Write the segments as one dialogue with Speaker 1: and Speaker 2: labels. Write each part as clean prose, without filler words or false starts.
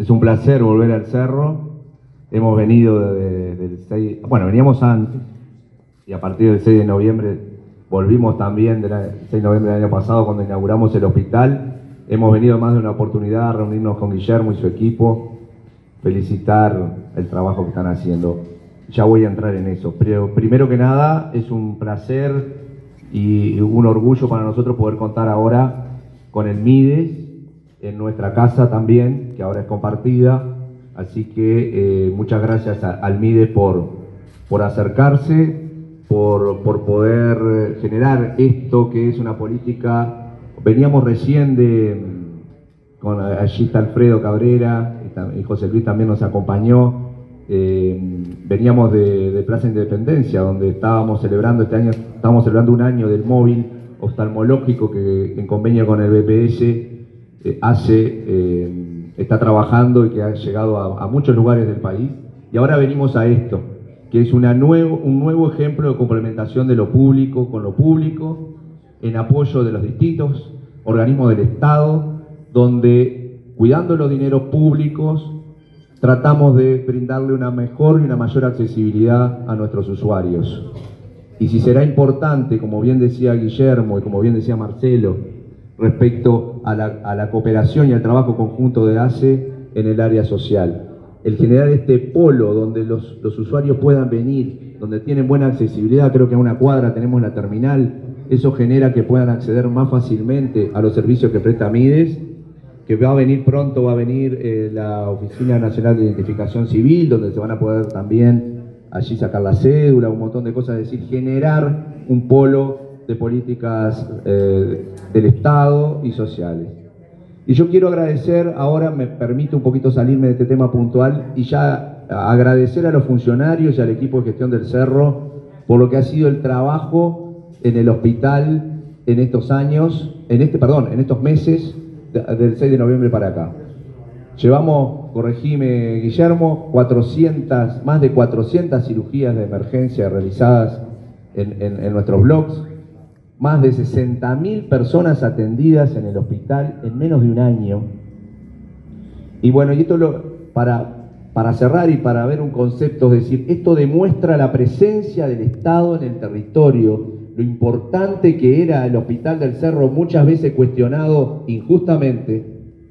Speaker 1: Es un placer volver al Cerro. Hemos venido del 6, bueno, veníamos antes, y a partir del 6 de noviembre volvimos también, del 6 de noviembre del año pasado, cuando inauguramos el hospital. Hemos venido más de una oportunidad a reunirnos con Guillermo y su equipo, felicitar el trabajo que están haciendo. Ya voy a entrar en eso, pero primero que nada es un placer y un orgullo para nosotros poder contar ahora con el Mides en nuestra casa también, que ahora es compartida. Así que muchas gracias al Mides por acercarse, por poder generar esto que es una política. Veníamos recién con allí está Alfredo Cabrera y José Luis también nos acompañó. Veníamos de Plaza Independencia, donde estábamos celebrando este año, estamos celebrando un año del móvil oftalmológico que en convenio con el BPS está trabajando y que ha llegado a muchos lugares del país. Y ahora venimos a esto, que es un nuevo ejemplo de complementación de lo público con lo público, en apoyo de los distintos organismos del Estado, donde, cuidando los dineros públicos, tratamos de brindarle una mejor y una mayor accesibilidad a nuestros usuarios. Y si será importante, como bien decía Guillermo y como bien decía Marcelo, respecto a la cooperación y al trabajo conjunto de ACE en el área social, el generar este polo donde los usuarios puedan venir, donde tienen buena accesibilidad, creo que a una cuadra tenemos la terminal, eso genera que puedan acceder más fácilmente a los servicios que presta Mides, que pronto va a venir la Oficina Nacional de Identificación Civil, donde se van a poder también allí sacar la cédula, un montón de cosas, es decir, generar un polo de políticas del Estado y sociales. Y yo quiero agradecer, ahora me permite un poquito salirme de este tema puntual, y ya agradecer a los funcionarios y al equipo de gestión del Cerro por lo que ha sido el trabajo en el hospital en estos años, en estos meses, del 6 de noviembre para acá. Llevamos, corregime Guillermo, más de 400 cirugías de emergencia realizadas en nuestros blogs, más de 60.000 personas atendidas en el hospital en menos de un año. Y bueno, y esto para cerrar y para ver un concepto, es decir, esto demuestra la presencia del Estado en el territorio, lo importante que era el Hospital del Cerro, muchas veces cuestionado injustamente.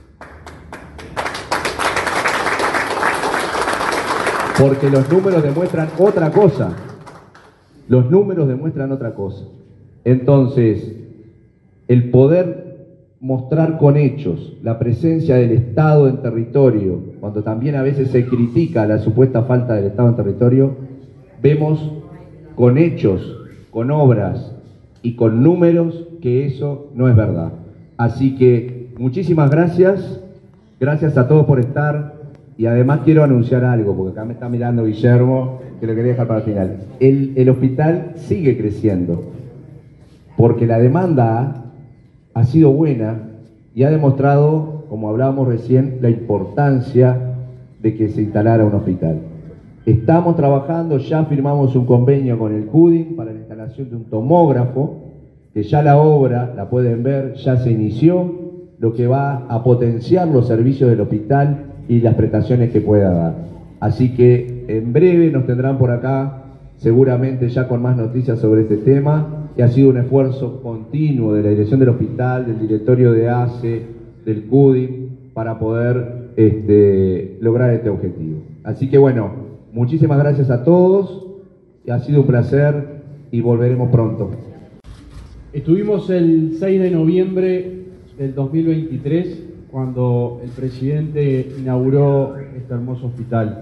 Speaker 1: Porque los números demuestran otra cosa. Los números demuestran otra cosa. Entonces, el poder mostrar con hechos la presencia del Estado en territorio, cuando también a veces se critica la supuesta falta del Estado en territorio, vemos con hechos, con obras y con números que eso no es verdad. Así que muchísimas gracias a todos por estar, y además quiero anunciar algo, porque acá me está mirando Guillermo, que lo quería dejar para el final. El hospital sigue creciendo, porque la demanda ha sido buena y ha demostrado, como hablábamos recién, la importancia de que se instalara un hospital. Estamos trabajando, ya firmamos un convenio con el CUDIM para la instalación de un tomógrafo, que ya la obra, la pueden ver, ya se inició, lo que va a potenciar los servicios del hospital y las prestaciones que pueda dar. Así que en breve nos tendrán por acá, seguramente ya con más noticias sobre este tema, y ha sido un esfuerzo continuo de la dirección del hospital, del directorio de ACE, del CUDIM, para poder lograr este objetivo. Así que bueno, muchísimas gracias a todos, ha sido un placer y volveremos pronto.
Speaker 2: Estuvimos el 6 de noviembre del 2023 cuando el presidente inauguró este hermoso hospital.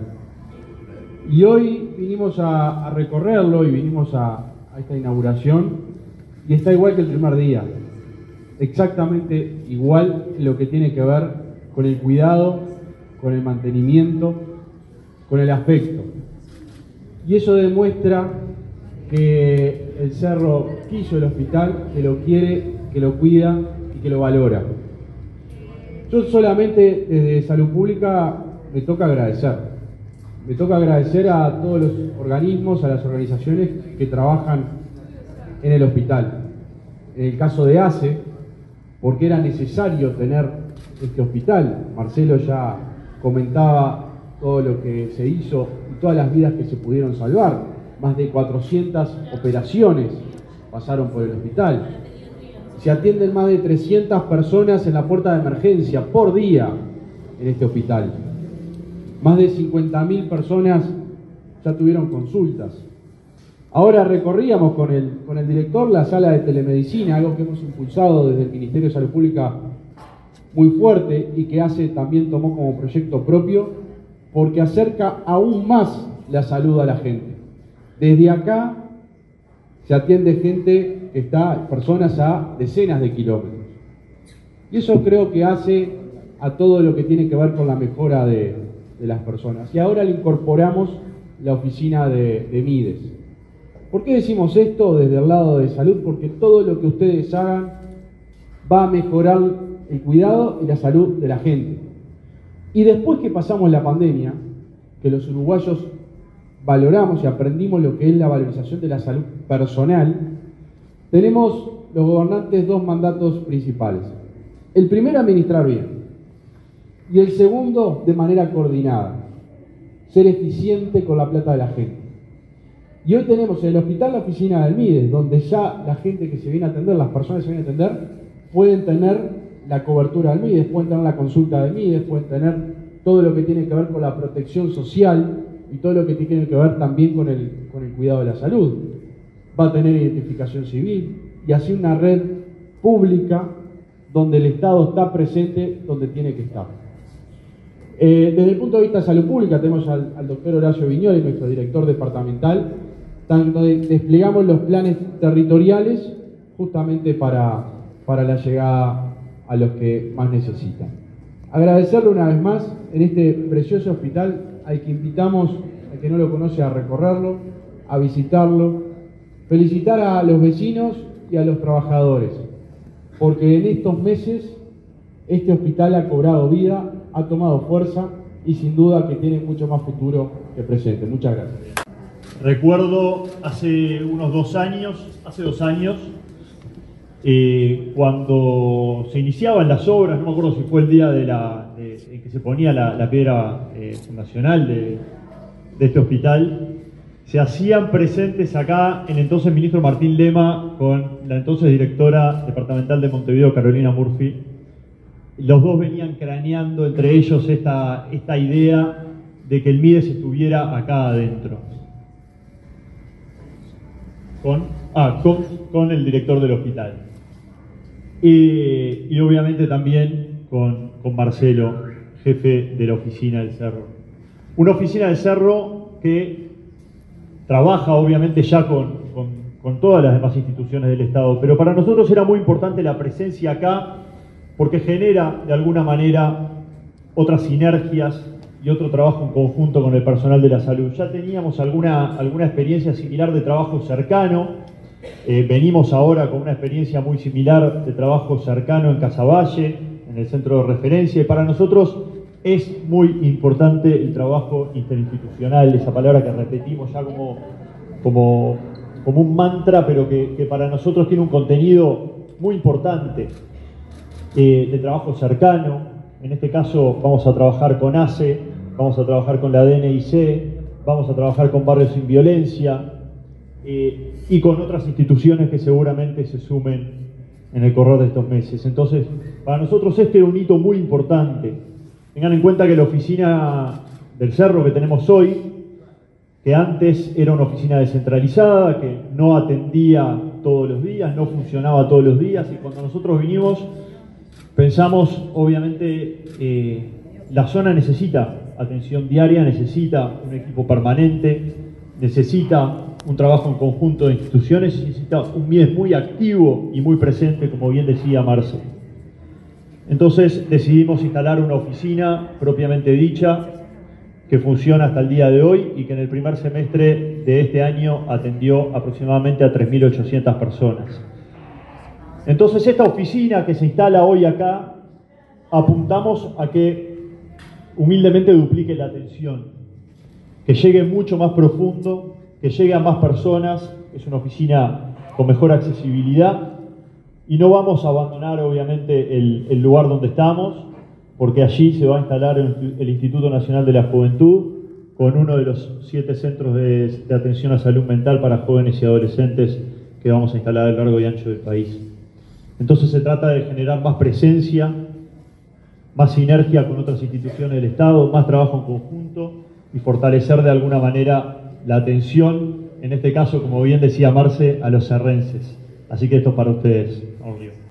Speaker 2: Y hoy vinimos a recorrerlo y vinimos a esta inauguración, y está igual que el primer día. Exactamente igual en lo que tiene que ver con el cuidado, con el mantenimiento, con el afecto. Y eso demuestra que el Cerro quiso el hospital, que lo quiere, que lo cuida y que lo valora. Yo solamente desde Salud Pública me toca agradecer. Me toca agradecer a todos los organismos, a las organizaciones que trabajan en el hospital. En el caso de ACE, porque era necesario tener este hospital. Marcelo ya comentaba todo lo que se hizo y todas las vidas que se pudieron salvar. Más de 400 operaciones pasaron por el hospital. Se atienden más de 300 personas en la puerta de emergencia por día en este hospital. Más de 50.000 personas ya tuvieron consultas. Ahora recorríamos con el director la sala de telemedicina, algo que hemos impulsado desde el Ministerio de Salud Pública muy fuerte y que también tomó como proyecto propio, porque acerca aún más la salud a la gente. Desde acá se atiende gente que está, personas a decenas de kilómetros. Y eso creo que hace a todo lo que tiene que ver con la mejora de las personas. Y ahora le incorporamos la oficina de Mides. ¿Por qué decimos esto desde el lado de salud? Porque todo lo que ustedes hagan va a mejorar el cuidado y la salud de la gente. Y después que pasamos la pandemia, que los uruguayos valoramos y aprendimos lo que es la valorización de la salud personal, tenemos los gobernantes dos mandatos principales. El primero, administrar bien. Y el segundo, de manera coordinada. Ser eficiente con la plata de la gente. Y hoy tenemos en el hospital la oficina del Mides, donde ya la gente que se viene a atender, las personas que se vienen a atender, pueden tener la cobertura del Mides, pueden tener la consulta del Mides, pueden tener todo lo que tiene que ver con la protección social y todo lo que tiene que ver también con el cuidado de la salud. Va a tener identificación civil y así una red pública donde el Estado está presente donde tiene que estar. Desde el punto de vista de salud pública tenemos al doctor Horacio Viñoli, nuestro director departamental, donde desplegamos los planes territoriales justamente para la llegada a los que más necesitan. Agradecerle una vez más en este precioso hospital al que invitamos, al que no lo conoce, a recorrerlo, a visitarlo, felicitar a los vecinos y a los trabajadores, porque en estos meses este hospital ha cobrado vida, ha tomado fuerza y sin duda que tiene mucho más futuro que presente. Muchas gracias.
Speaker 3: Recuerdo hace 2 años, cuando se iniciaban las obras, no me acuerdo si fue el día en que se ponía la piedra fundacional de este hospital, se hacían presentes acá el entonces ministro Martín Lema con la entonces directora departamental de Montevideo, Carolina Murphy. Los dos venían craneando entre ellos esta idea de que el Mides estuviera acá adentro. Con el director del hospital. Y obviamente también con Marcelo, jefe de la oficina del Cerro. Una oficina del Cerro que trabaja obviamente ya con todas las demás instituciones del Estado, pero para nosotros era muy importante la presencia acá porque genera de alguna manera otras sinergias y otro trabajo en conjunto con el personal de la salud. Ya teníamos alguna experiencia similar de trabajo cercano, venimos ahora con una experiencia muy similar de trabajo cercano en Casaballe, en el centro de referencia, y para nosotros es muy importante el trabajo interinstitucional, esa palabra que repetimos ya como un mantra, pero que para nosotros tiene un contenido muy importante de trabajo cercano. En este caso vamos a trabajar con ACE, vamos a trabajar con la DNIC, vamos a trabajar con Barrios Sin Violencia y con otras instituciones que seguramente se sumen en el correr de estos meses. Entonces, para nosotros este era un hito muy importante. Tengan en cuenta que la oficina del Cerro que tenemos hoy, que antes era una oficina descentralizada, que no atendía todos los días, no funcionaba todos los días, y cuando nosotros vinimos pensamos, obviamente, la zona necesita atención diaria, necesita un equipo permanente, necesita un trabajo en conjunto de instituciones, necesita un Mides muy activo y muy presente, como bien decía Marce. Entonces decidimos instalar una oficina propiamente dicha, que funciona hasta el día de hoy y que en el primer semestre de este año atendió aproximadamente a 3.800 personas. Entonces esta oficina que se instala hoy acá, apuntamos a que humildemente duplique la atención, que llegue mucho más profundo, que llegue a más personas. Es una oficina con mejor accesibilidad y no vamos a abandonar obviamente el lugar donde estamos. porque allí se va a instalar el Instituto Nacional de la Juventud con uno de los 7 centros de atención a salud mental para jóvenes y adolescentes que vamos a instalar a lo largo y ancho del país. Entonces se trata de generar más presencia, más sinergia con otras instituciones del Estado, más trabajo en conjunto y fortalecer de alguna manera la atención, en este caso, como bien decía Marce, a los serrenses. Así que esto es para ustedes. Vamos, Río.